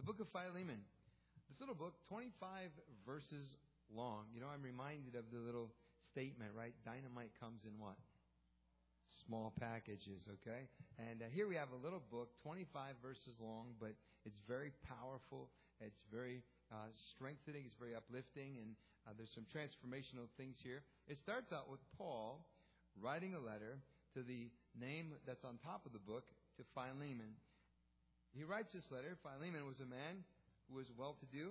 The book of Philemon. This little book, 25 verses long. You know, I'm reminded of the little statement, right? Dynamite comes in what? Small packages, okay? And here we have a little book, 25 verses long, but it's very powerful. It's very strengthening. It's very uplifting. And there's some transformational things here. It starts out with Paul writing a letter to the name that's on top of the book, to Philemon. He writes this letter. Philemon was a man who was well-to-do.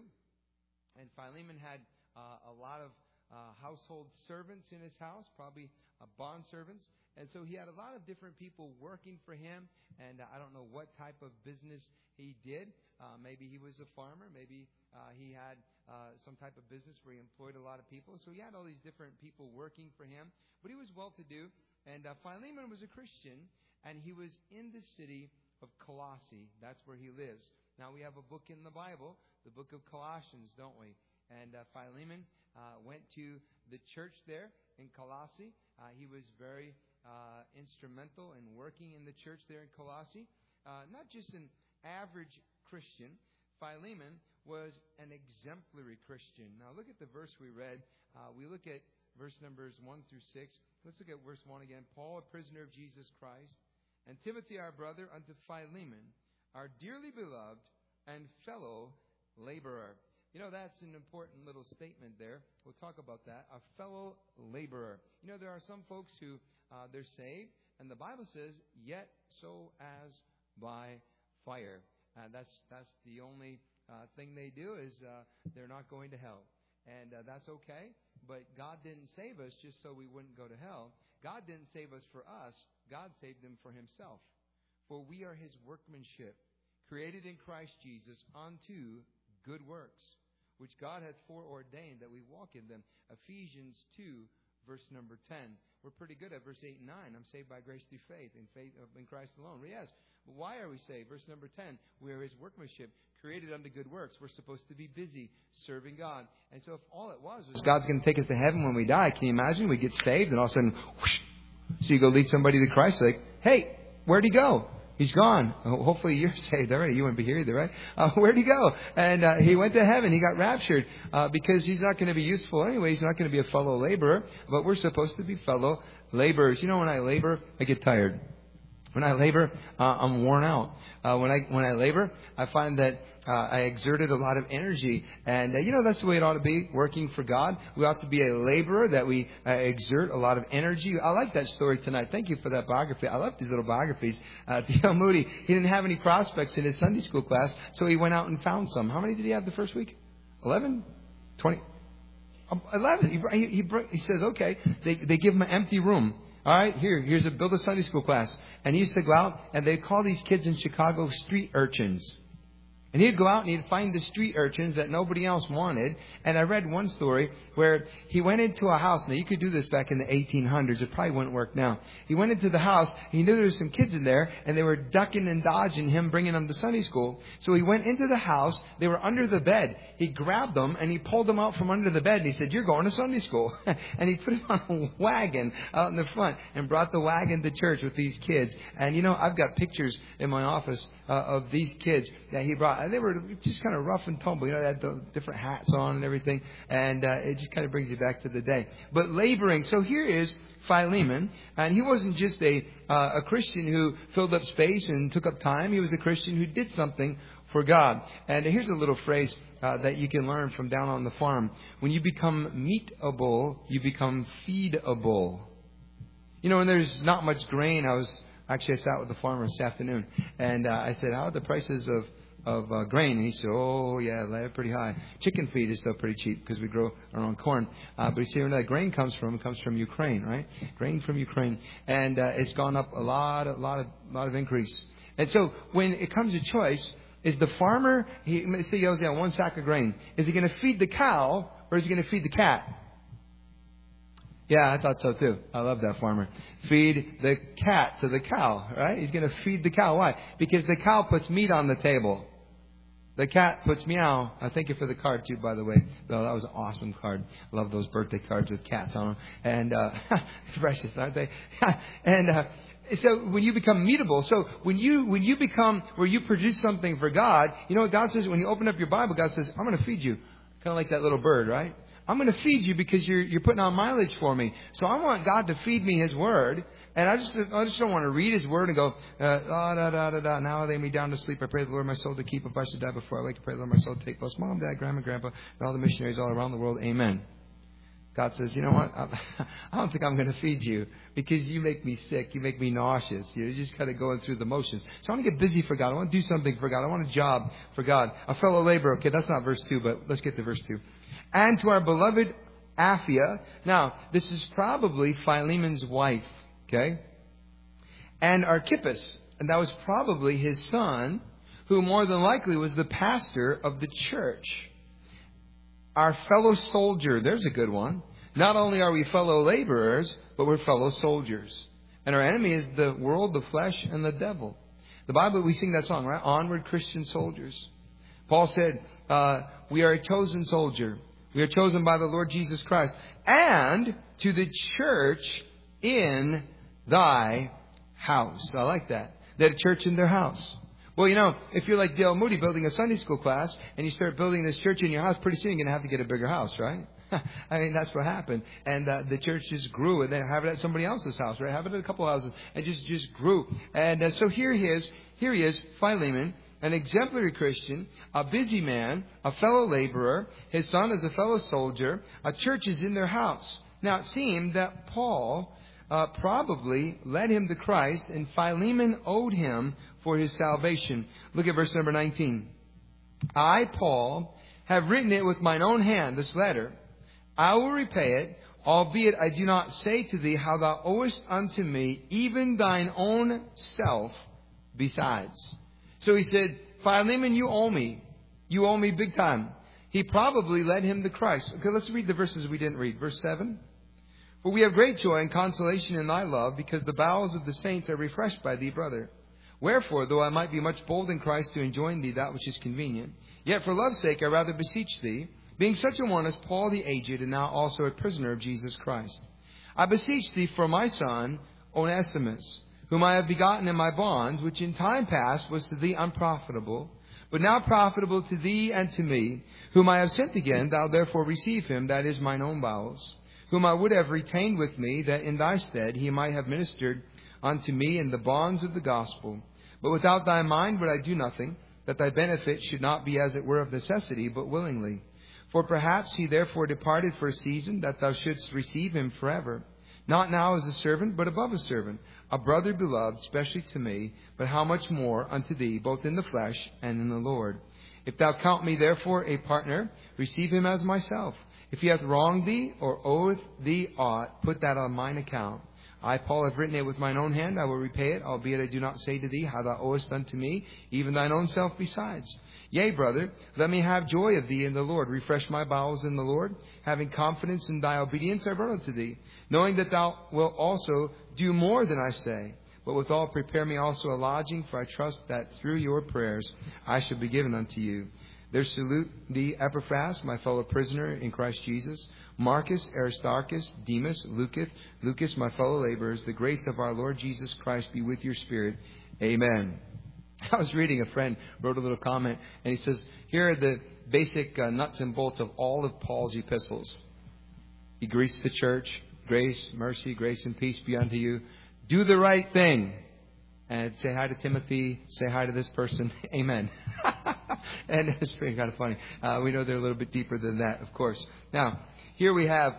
And Philemon had a lot of household servants in his house, probably bond servants. And so he had a lot of different people working for him. And I don't know what type of business he did. Maybe he was a farmer. Maybe he had some type of business where he employed a lot of people. So he had all these different people working for him. But he was well-to-do. And Philemon was a Christian. And he was in the city of Colossae. That's where he lives. Now we have a book in the Bible, the book of Colossians, don't we? And Philemon went to the church there in Colossae. He was very instrumental in working in the church there in Colossae. Not just an average Christian. Philemon was an exemplary Christian. Now look at the verse we read. We look at verse numbers 1 through 6. Let's look at verse 1 again. Paul, a prisoner of Jesus Christ, and Timothy, our brother, unto Philemon, our dearly beloved and fellow laborer. You know, that's an important little statement there. We'll talk about that. A fellow laborer. You know, there are some folks who they're saved, and the Bible says, yet so as by fire. That's the only thing they do is they're not going to hell. And that's okay. But God didn't save us just so we wouldn't go to hell. God didn't save us for us. God saved them for himself. For we are his workmanship, created in Christ Jesus unto good works, which God hath foreordained that we walk in them. Ephesians 2, verse number 10. We're pretty good at verse 8 and 9. I'm saved by grace through faith in Christ alone. Yes. But why are we saved? Verse number 10. We are his workmanship, created unto good works. We're supposed to be busy serving God. And so if all it was God's going to take us to heaven when we die, can you imagine? We get saved and all of a sudden, whoosh, so you go lead somebody to Christ, like, hey, where'd he go? He's gone. Hopefully you're saved. All right, you wouldn't be here either, right? Where'd he go? And he went to heaven. He got raptured because he's not going to be useful anyway. He's not going to be a fellow laborer, but we're supposed to be fellow laborers. You know, when I labor, I get tired. When I labor, I'm worn out. When I labor, I find that I exerted a lot of energy. And, that's the way it ought to be, working for God. We ought to be a laborer, that we exert a lot of energy. I like that story tonight. Thank you for that biography. I love these little biographies. D.L. Moody, he didn't have any prospects in his Sunday school class, so he went out and found some. How many did he have the first week? 11? 20? 11. He says, okay, they give him an empty room. All right, here's build a Sunday school class. And he used to go out, and they'd call these kids in Chicago street urchins. And he'd go out and he'd find the street urchins that nobody else wanted. And I read one story where he went into a house. Now, you could do this back in the 1800s. It probably wouldn't work now. He went into the house. He knew there were some kids in there, and they were ducking and dodging him, bringing them to Sunday school. So he went into the house. They were under the bed. He grabbed them, and he pulled them out from under the bed. And he said, you're going to Sunday school. And he put them on a wagon out in the front and brought the wagon to church with these kids. And, I've got pictures in my office of these kids that he brought. And they were just kind of rough and tumble. They had the different hats on and everything. And it just kind of brings you back to the day. But laboring. So here is Philemon. And he wasn't just a Christian who filled up space and took up time. He was a Christian who did something for God. And here's a little phrase that you can learn from down on the farm. When you become meatable, you become feedable. When there's not much grain, I sat with the farmer this afternoon, and I said, how are the prices of grain? And he said, oh, yeah, they're pretty high. Chicken feed is still pretty cheap because we grow our own corn. But you see, where that grain comes from Ukraine, right? Grain from Ukraine. And it's gone up a lot of increase. And so when it comes to choice, is the farmer, say he has one sack of grain, is he going to feed the cow or is he going to feed the cat? Yeah, I thought so too. I love that farmer. Feed the cat to the cow, right? He's going to feed the cow. Why? Because the cow puts meat on the table. The cat puts meow. Thank you for the card too, by the way. Well, that was an awesome card. I love those birthday cards with cats on them. And precious, aren't they? And So when you become mutable, so when you become where you produce something for God, you know what God says? When you open up your Bible, God says, I'm going to feed you. Kind of like that little bird, right? I'm going to feed you because you're putting on mileage for me. So I want God to feed me His Word. And I just don't want to read His Word and go, now I lay me down to sleep. I pray the Lord my soul to keep. If I should die before I wake, I pray the Lord my soul to take place. Mom, Dad, Grandma, Grandpa, and all the missionaries all around the world. Amen. God says, you know what? I don't think I'm going to feed you because you make me sick. You make me nauseous. You're just kind of going through the motions. So I want to get busy for God. I want to do something for God. I want a job for God. A fellow laborer. Okay, that's not verse 2, but let's get to verse 2. And to our beloved Apphia. Now, this is probably Philemon's wife. Okay? And Archippus. And that was probably his son, who more than likely was the pastor of the church. Our fellow soldier, there's a good one. Not only are we fellow laborers, but we're fellow soldiers. And our enemy is the world, the flesh, and the devil. The Bible, we sing that song, right? Onward, Christian soldiers. Paul said, we are a chosen soldier. We are chosen by the Lord Jesus Christ. And to the church in thy house. I like that. They had a church in their house. Well, you know, if you're like Dale Moody building a Sunday school class and you start building this church in your house, pretty soon you're going to have to get a bigger house, right? I mean, that's what happened. And the church just grew, and then have it at somebody else's house, right? Have it at a couple houses, and just grew. And so here he is, Philemon, an exemplary Christian, a busy man, a fellow laborer. His son is a fellow soldier. A church is in their house. Now, it seemed that Paul probably led him to Christ, and Philemon owed him for his salvation. Look at verse number 19. I, Paul, have written it with mine own hand, this letter. I will repay it, albeit I do not say to thee how thou owest unto me, even thine own self besides. So he said, Philemon, you owe me. You owe me big time. He probably led him to Christ. Okay, let's read the verses we didn't read. Verse 7. For we have great joy and consolation in thy love, because the bowels of the saints are refreshed by thee, brother. Wherefore, though I might be much bold in Christ to enjoin thee that which is convenient, yet for love's sake I rather beseech thee, being such a one as Paul the aged, and now also a prisoner of Jesus Christ. I beseech thee for my son, Onesimus, whom I have begotten in my bonds, which in time past was to thee unprofitable, but now profitable to thee and to me, whom I have sent again. Thou therefore receive him, that is mine own bowels, whom I would have retained with me, that in thy stead he might have ministered unto me in the bonds of the gospel. But without thy mind would I do nothing, that thy benefit should not be as it were of necessity, but willingly. For perhaps he therefore departed for a season, that thou shouldst receive him forever. Not now as a servant, but above a servant, a brother beloved, specially to me, but how much more unto thee, both in the flesh and in the Lord. If thou count me therefore a partner, receive him as myself. If he hath wronged thee, or oweth thee aught, put that on mine account. I, Paul, have written it with mine own hand. I will repay it, albeit I do not say to thee how thou owest unto me, even thine own self besides. Yea, brother, let me have joy of thee in the Lord. Refresh my bowels in the Lord. Having confidence in thy obedience, I wrote unto thee, knowing that thou wilt also do more than I say. But withal prepare me also a lodging, for I trust that through your prayers I shall be given unto you. There salute thee, Epaphras, my fellow prisoner in Christ Jesus, Marcus, Aristarchus, Demas, Lucas, my fellow laborers. The grace of our Lord Jesus Christ be with your spirit. Amen. I was reading, a friend wrote a little comment, and he says, here are the basic nuts and bolts of all of Paul's epistles. He greets the church. Grace, mercy, grace and peace be unto you. Do the right thing. And say hi to Timothy. Say hi to this person. Amen. And it's pretty kind of funny. We know they're a little bit deeper than that, of course. Now, here we have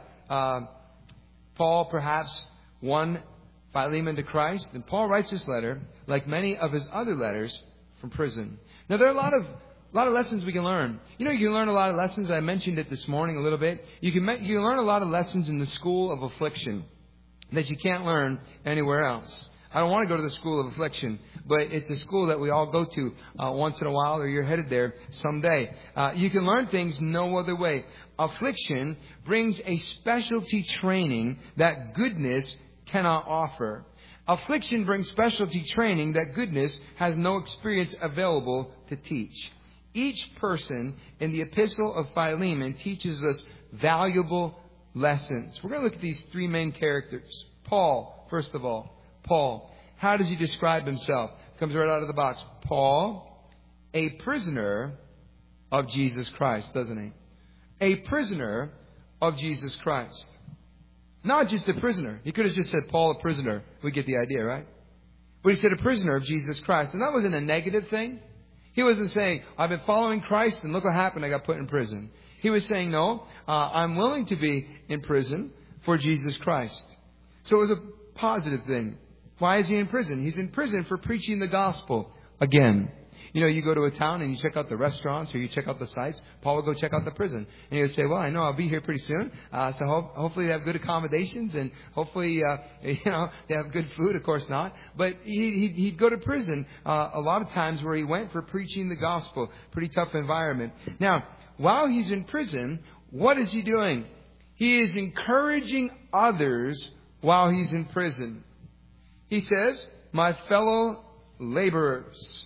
Paul perhaps won Philemon to Christ. And Paul writes this letter, like many of his other letters, from prison. Now, there are a lot of lessons we can learn. You know, you can learn a lot of lessons. I mentioned it this morning a little bit. You can learn a lot of lessons in the school of affliction that you can't learn anywhere else. I don't want to go to the school of affliction, but it's a school that we all go to once in a while, or you're headed there someday. You can learn things no other way. Affliction brings a specialty training that goodness cannot offer. Affliction brings specialty training that goodness has no experience available to teach. Each person in the epistle of Philemon teaches us valuable lessons. We're going to look at these three main characters. Paul, first of all. Paul How does he describe himself? Comes right out of the box. Paul, a prisoner of Jesus Christ, doesn't he? A prisoner of Jesus Christ. Not just a prisoner. He could have just said, Paul, a prisoner. We get the idea, right? But he said, a prisoner of Jesus Christ. And that wasn't a negative thing. He wasn't saying, I've been following Christ and look what happened. I got put in prison. He was saying, no, I'm willing to be in prison for Jesus Christ. So it was a positive thing. Why is he in prison? He's in prison for preaching the gospel again. You know, you go to a town and you check out the restaurants or you check out the sites. Paul would go check out the prison. And he would say, well, I know I'll be here pretty soon. So hopefully they have good accommodations and hopefully, they have good food. Of course not. But he'd go to prison a lot of times where he went for preaching the gospel. Pretty tough environment. Now, while he's in prison, what is he doing? He is encouraging others while he's in prison. He says, my fellow laborers.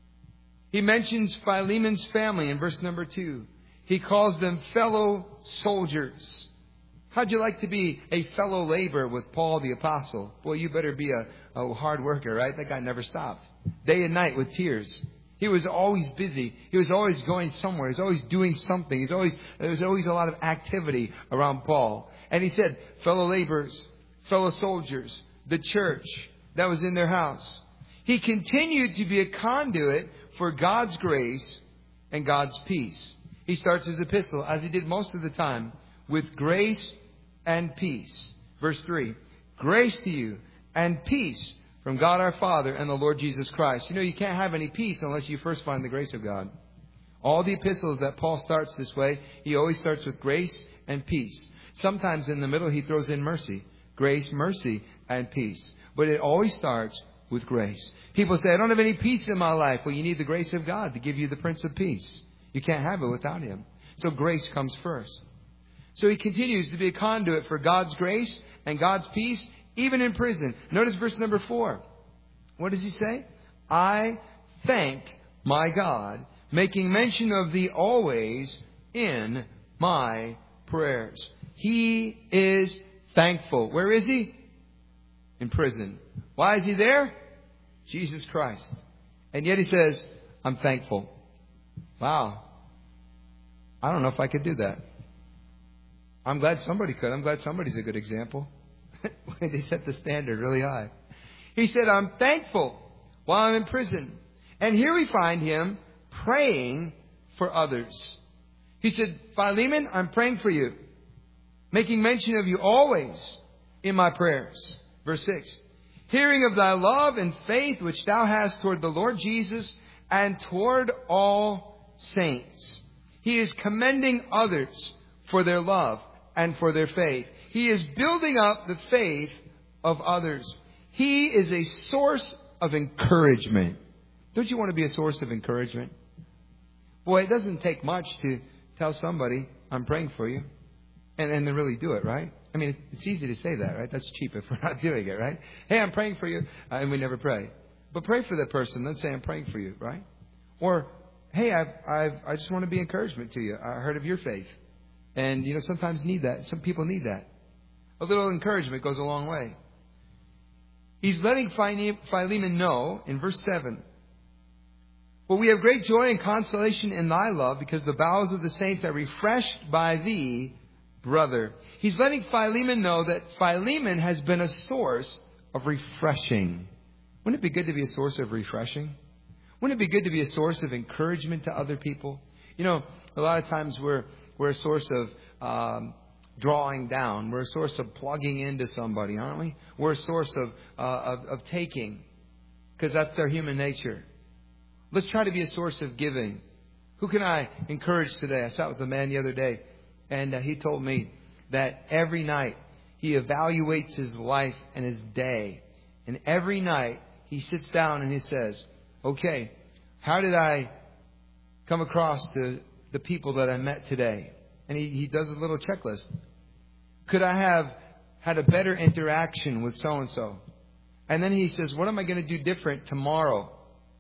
He mentions Philemon's family in verse number 2. He calls them fellow soldiers. How'd you like to be a fellow laborer with Paul the Apostle? Boy, you better be a hard worker, right? That guy never stopped. Day and night with tears. He was always busy. He was always going somewhere. He was always doing something. There was always a lot of activity around Paul. And he said, fellow laborers, fellow soldiers, the church that was in their house. He continued to be a conduit for God's grace and God's peace. He starts his epistle, as he did most of the time, with grace and peace. Verse 3, grace to you and peace from God our Father and the Lord Jesus Christ. You know, you can't have any peace unless you first find the grace of God. All the epistles that Paul starts this way, he always starts with grace and peace. Sometimes in the middle he throws in mercy. Grace, mercy, and peace. But it always starts with grace. People say, I don't have any peace in my life. Well, you need the grace of God to give you the Prince of Peace. You can't have it without Him. So grace comes first. So he continues to be a conduit for God's grace and God's peace, even in prison. Notice verse number 4. What does he say? I thank my God, making mention of thee always in my prayers. He is thankful. Where is he? In prison. Why is he there? Jesus Christ. And yet he says, I'm thankful. Wow. I don't know if I could do that. I'm glad somebody could. I'm glad somebody's a good example. They set the standard really high. He said, I'm thankful while I'm in prison. And here we find him praying for others. He said, Philemon, I'm praying for you, making mention of you always in my prayers. Verse 6. Hearing of thy love and faith which thou hast toward the Lord Jesus and toward all saints. He is commending others for their love and for their faith. He is building up the faith of others. He is a source of encouragement. Don't you want to be a source of encouragement? Boy, it doesn't take much to tell somebody, I'm praying for you. And they really do it, right? I mean, it's easy to say that, right? That's cheap if we're not doing it, right? Hey, I'm praying for you. And we never pray. But pray for that person. Then say, I'm praying for you, right? Or, hey, I just want to be encouragement to you. I heard of your faith. And, sometimes need that. Some people need that. A little encouragement goes a long way. He's letting Philemon know in verse 7. For we have great joy and consolation in thy love, because the bowels of the saints are refreshed by thee, brother. He's letting Philemon know that Philemon has been a source of refreshing. Wouldn't it be good to be a source of refreshing? Wouldn't it be good to be a source of encouragement to other people? A lot of times we're a source of drawing down. We're a source of plugging into somebody, aren't we? We're a source of taking, because that's our human nature. Let's try to be a source of giving. Who can I encourage today? I sat with a man the other day, and he told me that every night he evaluates his life and his day. And every night he sits down and he says, okay, how did I come across the people that I met today? And he does a little checklist. Could I have had a better interaction with so-and-so? And then he says, what am I going to do different tomorrow?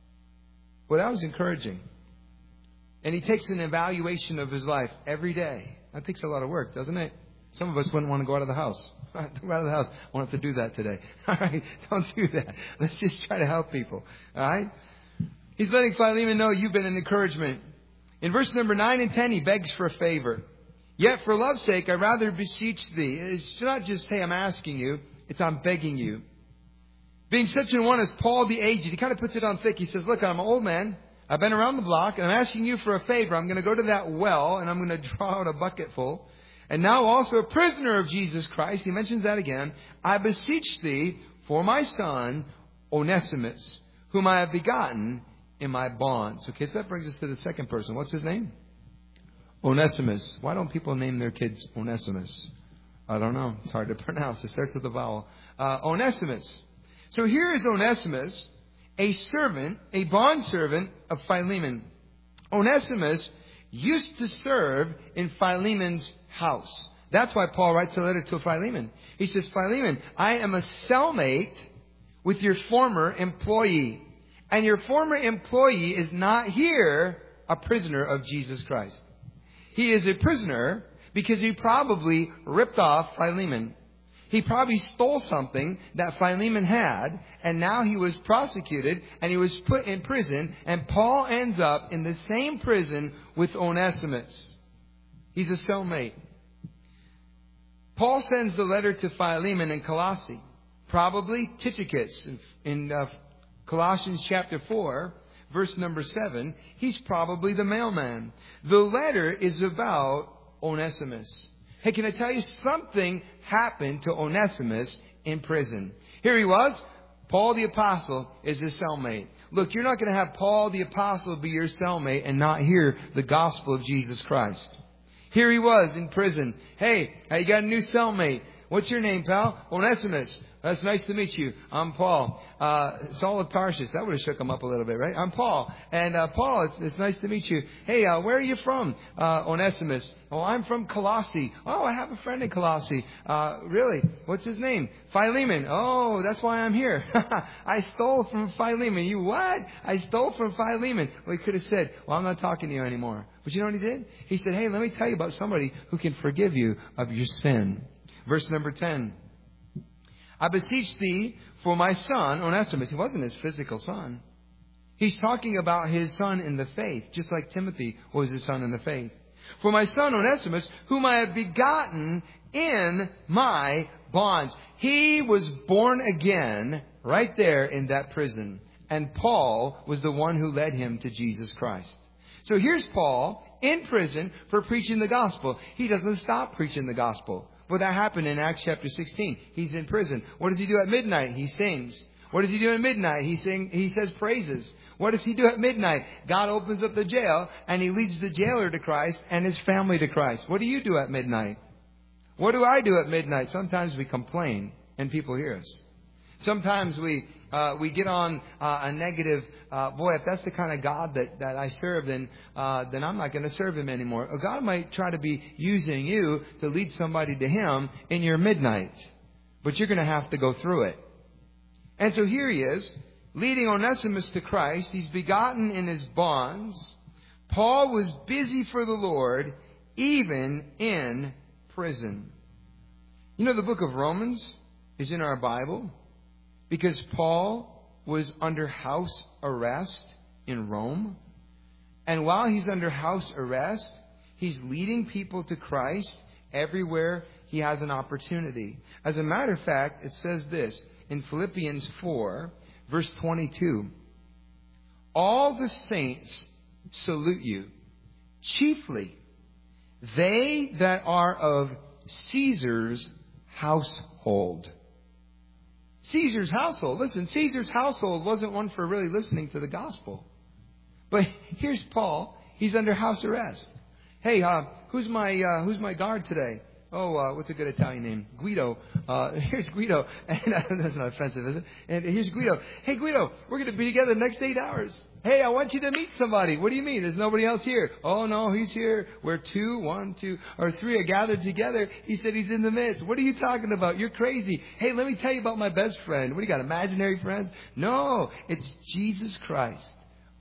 Well, that was encouraging. And he takes an evaluation of his life every day. That takes a lot of work, doesn't it? Some of us wouldn't want to go out of the house. Go out of the house. I won't have to do that today. All right, don't do that. Let's just try to help people. All right? He's letting Philemon know you've been an encouragement. In verse number 9 and 10, he begs for a favor. Yet for love's sake, I rather beseech thee. It's not just, hey, I'm asking you. It's I'm begging you. Being such an one as Paul the aged, he kind of puts it on thick. He says, look, I'm an old man. I've been around the block, and I'm asking you for a favor. I'm going to go to that well, and I'm going to draw out a bucket full. And now also a prisoner of Jesus Christ. He mentions that again. I beseech thee for my son, Onesimus, whom I have begotten in my bonds. Okay, so that brings us to the second person. What's his name? Onesimus. Why don't people name their kids Onesimus? I don't know. It's hard to pronounce. It starts with a vowel. Onesimus. So here is Onesimus, a servant, a bondservant of Philemon. Onesimus used to serve in Philemon's house. That's why Paul writes a letter to Philemon. He says, Philemon, I am a cellmate with your former employee. And your former employee is not here a prisoner of Jesus Christ. He is a prisoner because he probably ripped off Philemon. He probably stole something that Philemon had, and now he was prosecuted, and he was put in prison, and Paul ends up in the same prison with Onesimus. He's a cellmate. Paul sends the letter to Philemon in Colossae, probably Tychicus. In Colossians chapter 4, verse number 7, he's probably the mailman. The letter is about Onesimus. Hey, can I tell you something happened to Onesimus in prison? Here he was. Paul the Apostle is his cellmate. Look, you're not going to have Paul the Apostle be your cellmate and not hear the gospel of Jesus Christ. Here he was in prison. Hey, you got a new cellmate. What's your name, pal? Onesimus. That's nice to meet you. I'm Paul. Saul of Tarsus. That would have shook him up a little bit, right? I'm Paul. And Paul, it's nice to meet you. Hey, where are you from? Onesimus. Oh, I'm from Colossae. Oh, I have a friend in Colossae. Really? What's his name? Philemon. Oh, that's why I'm here. I stole from Philemon. You what? I stole from Philemon. Well, he could have said, well, I'm not talking to you anymore. But you know what he did? He said, hey, let me tell you about somebody who can forgive you of your sin. Verse number 10. I beseech thee for my son, Onesimus. He wasn't his physical son. He's talking about his son in the faith, just like Timothy was his son in the faith. For my son, Onesimus, whom I have begotten in my bonds. He was born again right there in that prison. And Paul was the one who led him to Jesus Christ. So here's Paul in prison for preaching the gospel. He doesn't stop preaching the gospel. Well, that happened in Acts chapter 16. He's in prison. What does he do at midnight? He sings. What does he do at midnight? He says praises. What does he do at midnight? God opens up the jail and he leads the jailer to Christ and his family to Christ. What do you do at midnight? What do I do at midnight? Sometimes we complain and people hear us. Sometimes we get on a negative, boy, if that's the kind of God that I serve, then I'm not going to serve him anymore. Or God might try to be using you to lead somebody to him in your midnight. But you're going to have to go through it. And so here he is, leading Onesimus to Christ. He's begotten in his bonds. Paul was busy for the Lord, even in prison. You know, the book of Romans is in our Bible. Because Paul was under house arrest in Rome. And while he's under house arrest, he's leading people to Christ everywhere he has an opportunity. As a matter of fact, it says this in Philippians 4, verse 22. All the saints salute you, chiefly they that are of Caesar's household. Caesar's household. Listen, Caesar's household wasn't one for really listening to the gospel. But here's Paul. He's under house arrest. Hey, who's my guard today? Oh, what's a good Italian name? Guido. Here's Guido. And that's not offensive, is it? And here's Guido. Hey, Guido, we're going to be together the next 8 hours. Hey, I want you to meet somebody. What do you mean? There's nobody else here. Oh, no, he's here. Where 1, 2, or 3 are gathered together. He said he's in the midst. What are you talking about? You're crazy. Hey, let me tell you about my best friend. What do you got, imaginary friends? No, it's Jesus Christ.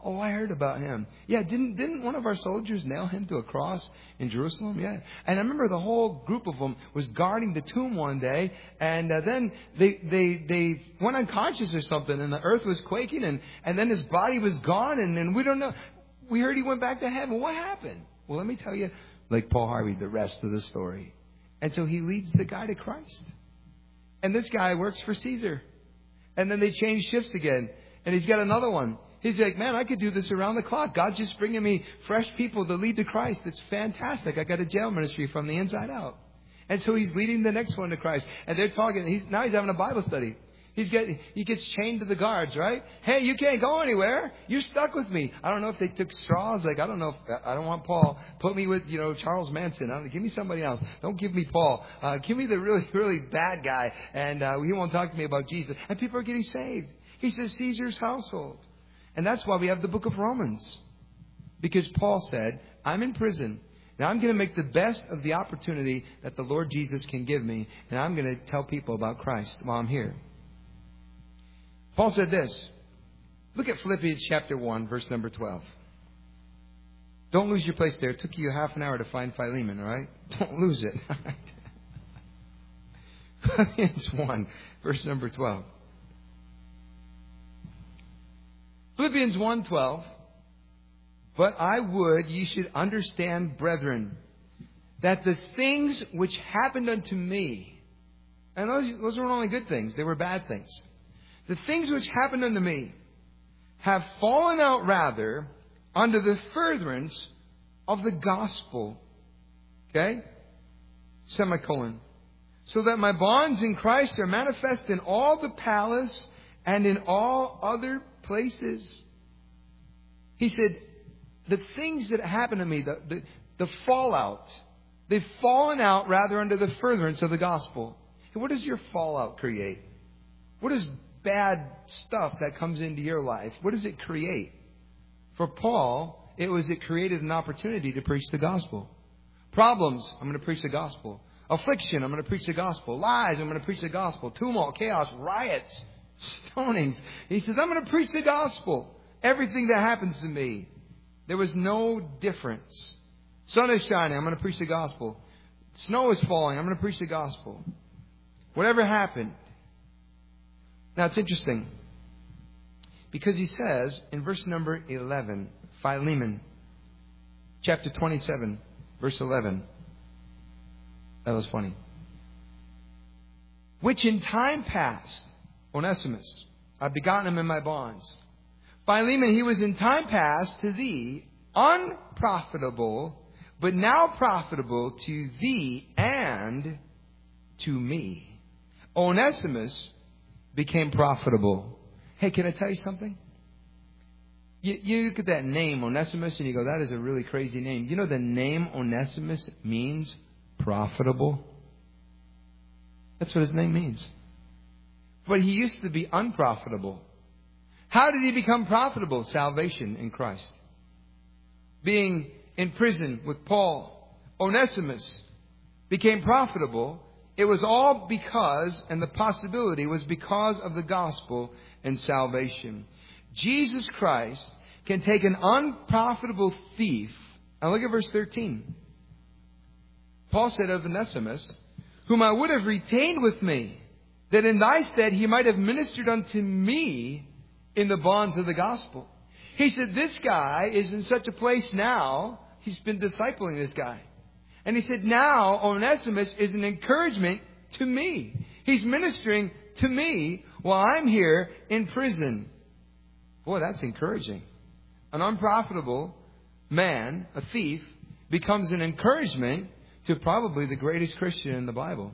Oh, I heard about him. Yeah, didn't one of our soldiers nail him to a cross in Jerusalem? Yeah. And I remember the whole group of them was guarding the tomb one day, and then they went unconscious or something, and the earth was quaking, and then his body was gone, and we don't know. We heard he went back to heaven. What happened? Well, let me tell you, like Paul Harvey, the rest of the story. And so he leads the guy to Christ. And this guy works for Caesar. And then they change shifts again, and he's got another one. He's like, man, I could do this around the clock. God's just bringing me fresh people to lead to Christ. It's fantastic. I got a jail ministry from the inside out. And so he's leading the next one to Christ. And they're talking. Now he's having a Bible study. He gets chained to the guards, right? Hey, you can't go anywhere. You're stuck with me. I don't know if they took straws. Like, I don't know. I don't want Paul. Put me with, Charles Manson. Give me somebody else. Don't give me Paul. Give me the really, really bad guy. And he won't talk to me about Jesus. And people are getting saved. He says Caesar's household. And that's why we have the book of Romans. Because Paul said, I'm in prison. Now I'm going to make the best of the opportunity that the Lord Jesus can give me. And I'm going to tell people about Christ while I'm here. Paul said this. Look at Philippians chapter 1, verse number 12. Don't lose your place there. It took you half an hour to find Philemon, all right? Don't lose it. Philippians 1, verse number 12. Philippians 1:12. But I would ye should understand, brethren, that the things which happened unto me, and those weren't only good things, they were bad things. The things which happened unto me have fallen out rather under the furtherance of the gospel. Okay? Semicolon. So that my bonds in Christ are manifest in all the palace and in all other places. He said, the things that happened to me, the fallout, they've fallen out rather under the furtherance of the gospel. And what does your fallout create? What is bad stuff that comes into your life? What does it create? For Paul, it created an opportunity to preach the gospel. Problems, I'm going to preach the gospel. Affliction, I'm going to preach the gospel. Lies, I'm going to preach the gospel. Tumult, chaos, riots, stonings. He says, I'm going to preach the gospel. Everything that happens to me, there was no difference. Sun is shining, I'm going to preach the gospel. Snow is falling, I'm going to preach the gospel. Whatever happened. Now it's interesting. Because he says in verse number 11, Philemon, chapter 27, verse 11. That was funny. Which in time past, Onesimus, I've begotten him in my bonds. Philemon, he was in time past to thee unprofitable, but now profitable to thee and to me. Onesimus became profitable. Hey, can I tell you something? You look at that name, Onesimus, and you go, that is a really crazy name. You know the name Onesimus means profitable? That's what his name means. But he used to be unprofitable. How did he become profitable? Salvation in Christ. Being in prison with Paul, Onesimus became profitable. It was all because, and the possibility was because of the gospel and salvation. Jesus Christ can take an unprofitable thief. Now look at verse 13. Paul said of Onesimus, whom I would have retained with me, that in thy stead he might have ministered unto me in the bonds of the gospel. He said, this guy is in such a place now, he's been discipling this guy. And he said, now Onesimus is an encouragement to me. He's ministering to me while I'm here in prison. Boy, that's encouraging. An unprofitable man, a thief, becomes an encouragement to probably the greatest Christian in the Bible.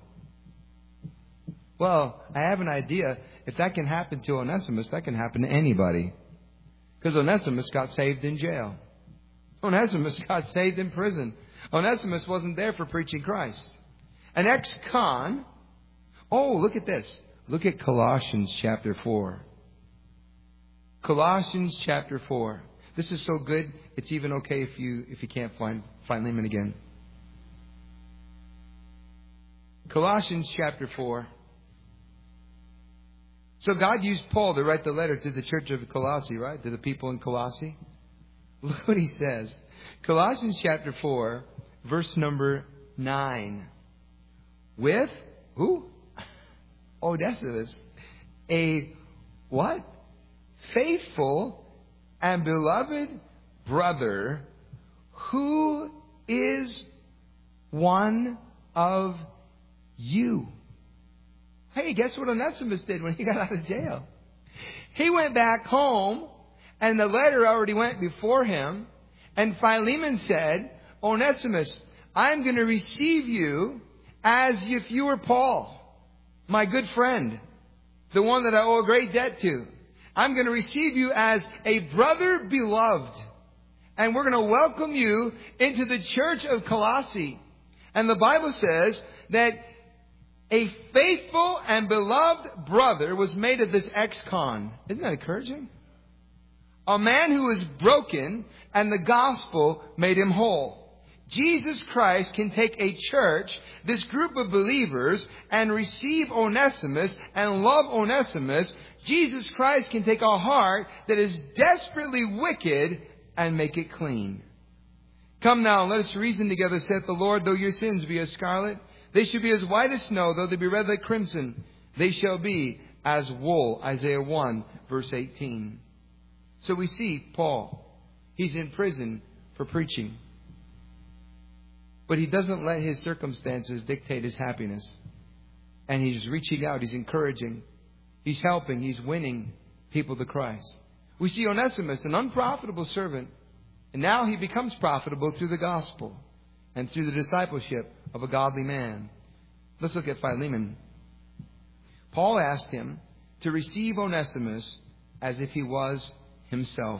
Well, I have an idea. If that can happen to Onesimus, that can happen to anybody. Because Onesimus got saved in jail. Onesimus got saved in prison. Onesimus wasn't there for preaching Christ. An ex-con. Oh, look at this. Look at Colossians chapter 4. Colossians chapter 4. This is so good, it's even okay if you can't find Philemon again. Colossians chapter 4. So God used Paul to write the letter to the church of Colossae, right? To the people in Colossae. Look what he says. Colossians chapter 4, verse number 9. With who? Onesimus, a what? Faithful and beloved brother who is one of you. Hey, guess what Onesimus did when he got out of jail? He went back home, and the letter already went before him, and Philemon said, Onesimus, I'm going to receive you as if you were Paul, my good friend, the one that I owe a great debt to. I'm going to receive you as a brother beloved, and we're going to welcome you into the church of Colossae. And the Bible says that a faithful and beloved brother was made of this ex-con. Isn't that encouraging? A man who was broken, and the gospel made him whole. Jesus Christ can take a church, this group of believers, and receive Onesimus and love Onesimus. Jesus Christ can take a heart that is desperately wicked and make it clean. Come now, let us reason together, saith the Lord. Though your sins be as scarlet, they shall be as white as snow. Though they be red like crimson, they shall be as wool. Isaiah 1, verse 18. So we see Paul. He's in prison for preaching. But he doesn't let his circumstances dictate his happiness. And he's reaching out. He's encouraging. He's helping. He's winning people to Christ. We see Onesimus, an unprofitable servant. And now he becomes profitable through the gospel and through the discipleship of a godly man. Let's look at Philemon. Paul asked him to receive Onesimus as if he was himself.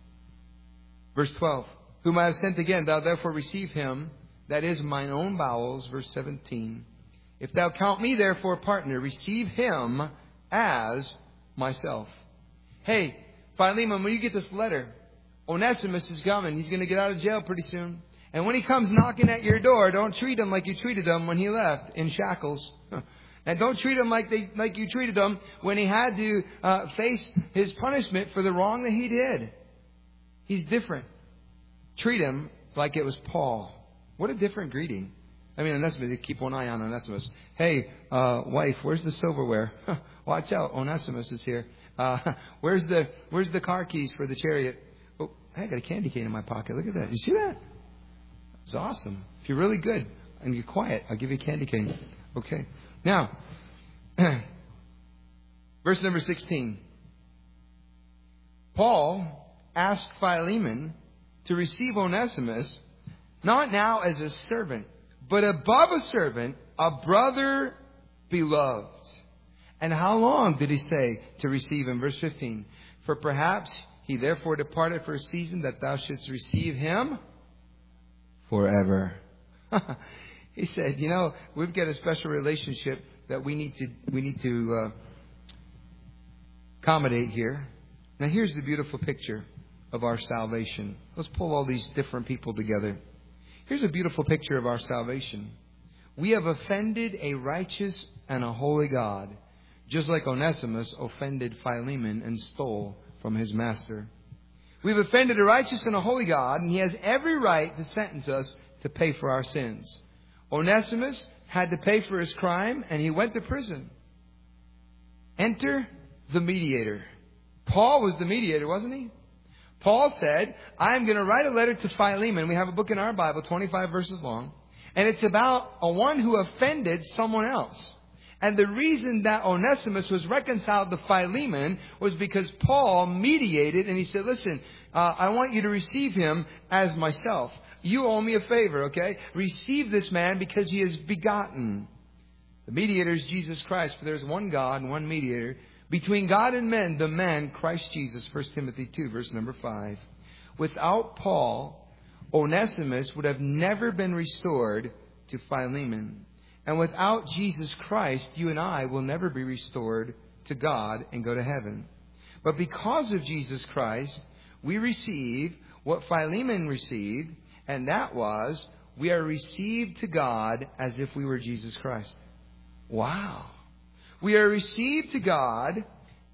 Verse 12. Whom I have sent again, thou therefore receive him. That is mine own bowels. Verse 17. If thou count me therefore a partner, receive him as myself. Hey, Philemon, when you get this letter, Onesimus is coming. He's going to get out of jail pretty soon. And when he comes knocking at your door, don't treat him like you treated him when he left in shackles. And don't treat him like you treated him when he had to face his punishment for the wrong that he did. He's different. Treat him like it was Paul. What a different greeting. I mean, Onesimus, keep one eye on Onesimus. Hey, wife, where's the silverware? Watch out, Onesimus is here. Where's the car keys for the chariot? Oh, I got a candy cane in my pocket. Look at that. You see that? It's awesome. If you're really good and you're quiet, I'll give you a candy cane. Okay. Now, verse number 16. Paul asked Philemon to receive Onesimus, not now as a servant, but above a servant, a brother beloved. And how long did he say to receive him? Verse 15. For perhaps he therefore departed for a season, that thou shouldst receive him forever. He said, we've got a special relationship that we need to accommodate here. Now here's the beautiful picture of our salvation. Let's pull all these different people together. Here's a beautiful picture of our salvation. We have offended a righteous and a holy God, just like Onesimus offended Philemon and stole from his master. We've offended a righteous and a holy God, and he has every right to sentence us to pay for our sins. Onesimus had to pay for his crime, and he went to prison. Enter the mediator. Paul was the mediator, wasn't he? Paul said, I'm going to write a letter to Philemon. We have a book in our Bible, 25 verses long. And it's about a one who offended someone else. And the reason that Onesimus was reconciled to Philemon was because Paul mediated, and he said, listen, I want you to receive him as myself. You owe me a favor, okay? Receive this man because he is begotten. The mediator is Jesus Christ, for there is one God and one mediator between God and men, the man, Christ Jesus. 1 Timothy 2, verse number 5. Without Paul, Onesimus would have never been restored to Philemon. And without Jesus Christ, you and I will never be restored to God and go to heaven. But because of Jesus Christ, we receive what Philemon received, and that was, we are received to God as if we were Jesus Christ. Wow. We are received to God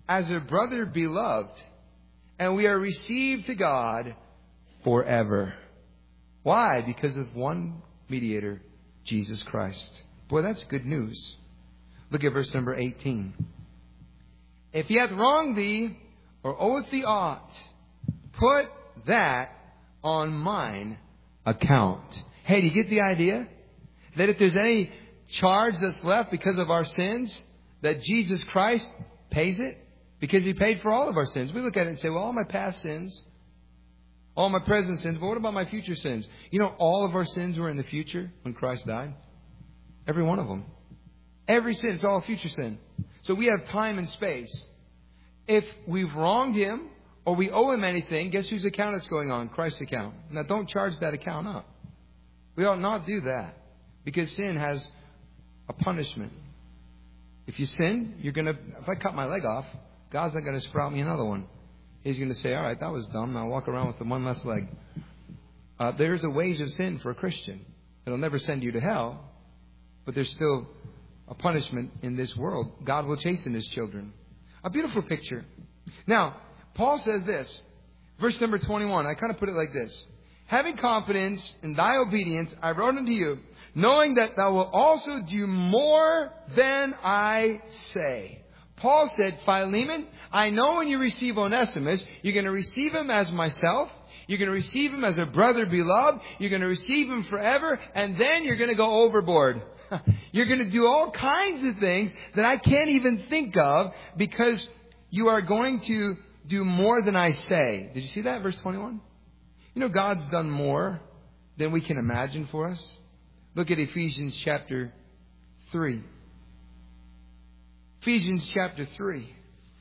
as a brother beloved, and we are received to God forever. Why? Because of one mediator, Jesus Christ. Boy, that's good news. Look at verse number 18. If he hath wronged thee, or oweth thee aught, put that on mine account. Hey, do you get the idea? That if there's any charge that's left because of our sins, that Jesus Christ pays it? Because he paid for all of our sins. We look at it and say, well, all my past sins, all my present sins, but what about my future sins? You know, all of our sins were in the future when Christ died. Every one of them. Every sin, it's all future sin. So we have time and space. If we've wronged him or we owe him anything, guess whose account it's going on? Christ's account. Now, don't charge that account up. We ought not do that, because sin has a punishment. If you sin, if I cut my leg off, God's not going to sprout me another one. He's going to say, all right, that was dumb. I'll walk around with the one less leg. There's a wage of sin for a Christian. It'll never send you to hell, but there's still a punishment in this world. God will chasten his children. A beautiful picture. Now, Paul says this, verse number 21. I kind of put it like this. Having confidence in thy obedience, I wrote unto you, knowing that thou wilt also do more than I say. Paul said, Philemon, I know when you receive Onesimus, you're going to receive him as myself. You're going to receive him as a brother beloved. You're going to receive him forever. And then you're going to go overboard. You're going to do all kinds of things that I can't even think of, because you are going to do more than I say. Did you see that? Verse 21. You know, God's done more than we can imagine for us. Look at Ephesians chapter 3. Ephesians chapter 3.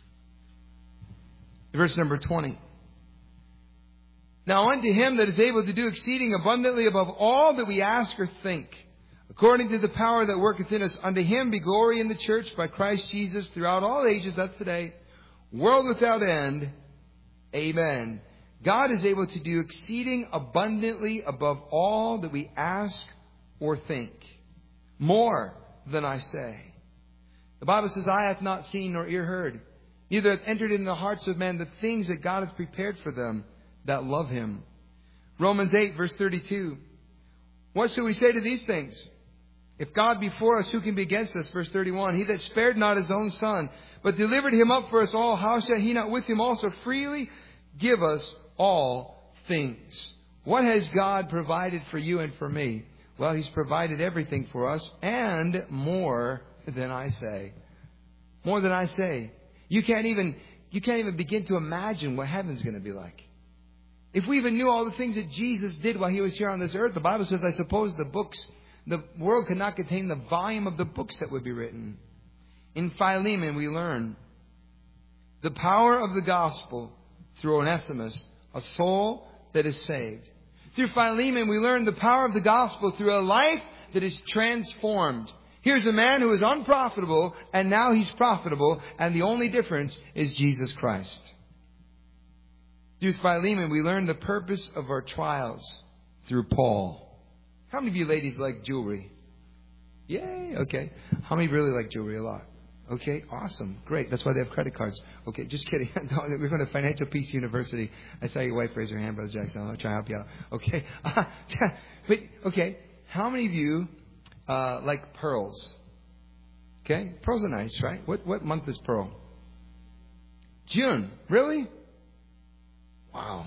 Verse number 20. Now unto him that is able to do exceeding abundantly above all that we ask or think, according to the power that worketh in us, unto him be glory in the church by Christ Jesus throughout all ages, that's today, world without end. Amen. God is able to do exceeding abundantly above all that we ask or think. More than I say. The Bible says, eye hath not seen nor ear heard, neither hath entered into the hearts of men the things that God hath prepared for them that love him. Romans 8, verse 32. What shall we say to these things? If God be for us, who can be against us? Verse 31. He that spared not his own son, but delivered him up for us all, how shall he not with him also freely give us all things? What has God provided for you and for me? Well, he's provided everything for us, and more than I say. More than I say. You can't even begin to imagine what heaven's going to be like. If we even knew all the things that Jesus did while he was here on this earth, the Bible says, I suppose the world could not contain the volume of the books that would be written. In Philemon, we learn the power of the gospel through Onesimus, a soul that is saved. Through Philemon, we learn the power of the gospel through a life that is transformed. Here's a man who was unprofitable, and now he's profitable, and the only difference is Jesus Christ. Through Philemon, we learn the purpose of our trials through Paul. How many of you ladies like jewelry? Yay, okay. How many really like jewelry a lot? Okay, awesome, great. That's why they have credit cards. Okay, just kidding. No, we're going to Financial Peace University. I saw your wife raise her hand, Brother Jackson. I'll try to help you out. Okay, but okay, how many of you like pearls? Okay, pearls are nice, right? What month is pearl? June. Really? Wow.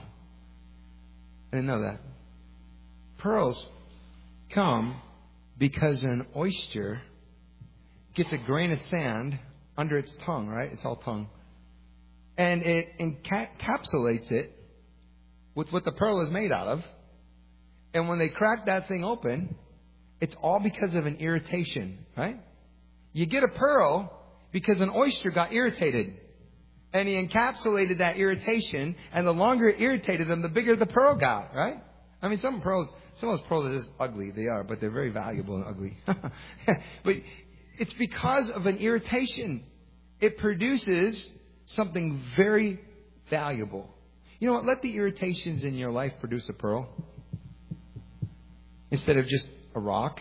I didn't know that. Pearls come because an oyster gets a grain of sand under its tongue, right? It's all tongue. And it encapsulates it with what the pearl is made out of. And when they crack that thing open, it's all because of an irritation, right? You get a pearl because an oyster got irritated. And he encapsulated that irritation. And the longer it irritated them, the bigger the pearl got, right? I mean, some of those pearls are just ugly. They are, but they're very valuable and ugly. But it's because of an irritation. It produces something very valuable. You know what? Let the irritations in your life produce a pearl instead of just a rock.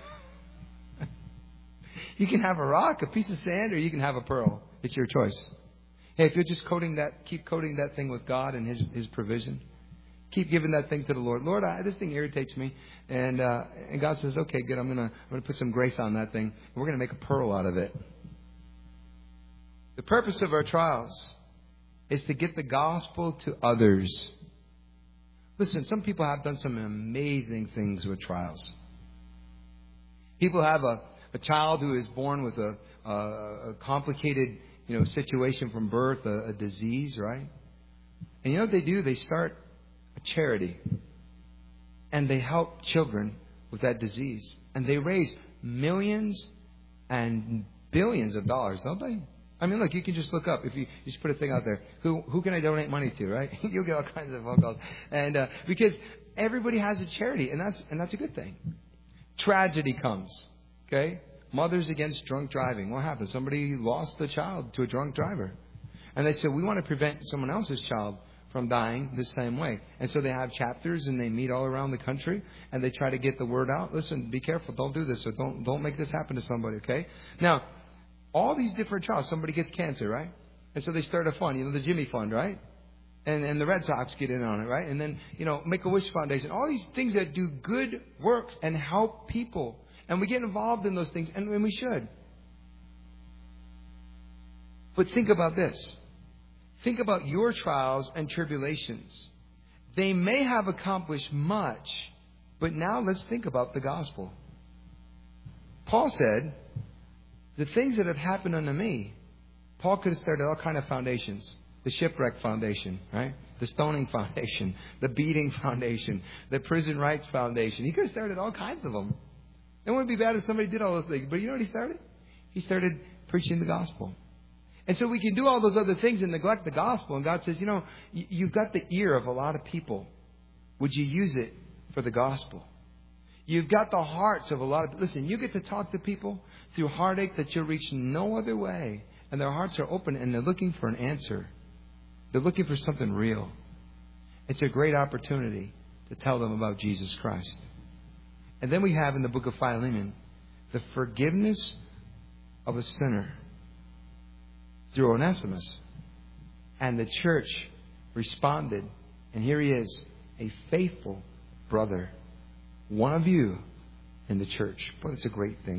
You can have a rock, a piece of sand, or you can have a pearl. It's your choice. Hey, if you're just keep coating that thing with God and His provision. Keep giving that thing to the Lord. Lord, this thing irritates me. And God says, okay, good. I'm gonna put some grace on that thing. And we're going to make a pearl out of it. The purpose of our trials is to get the gospel to others. Listen, some people have done some amazing things with trials. People have a child who is born with a complicated, situation from birth, a disease, right? And you know what they do? They start a charity. And they help children with that disease. And they raise millions and billions of dollars, don't they? I mean, look, you can just look up. If you just put a thing out there, who can I donate money to, right? You'll get all kinds of phone calls. And because everybody has a charity, and that's a good thing. Tragedy comes, okay? Mothers Against Drunk Driving. What happened? Somebody lost a child to a drunk driver. And they said, we want to prevent someone else's child from dying the same way. And so they have chapters, and they meet all around the country, and they try to get the word out. Listen, be careful. Don't do this. Or don't make this happen to somebody, okay? Now, all these different trials. Somebody gets cancer, right? And so they start a fund, the Jimmy Fund, right? And the Red Sox get in on it, right? And then, Make-A-Wish Foundation. All these things that do good works and help people. And we get involved in those things, and we should. But think about this. Think about your trials and tribulations. They may have accomplished much, but now let's think about the gospel. Paul said, the things that have happened unto me, Paul could have started all kind of foundations. The shipwreck foundation, right? The stoning foundation, the beating foundation, the prison rights foundation. He could have started all kinds of them. It wouldn't be bad if somebody did all those things. But you know what he started? He started preaching the gospel. And so we can do all those other things and neglect the gospel. And God says, you've got the ear of a lot of people. Would you use it for the gospel? You've got the hearts of a lot of... Listen, you get to talk to people through heartache that you'll reach no other way. And their hearts are open and they're looking for an answer. They're looking for something real. It's a great opportunity to tell them about Jesus Christ. And then we have in the book of Philemon the forgiveness of a sinner through Onesimus. And the church responded. And here he is, a faithful brother. One of you in the church. Boy, it's a great thing.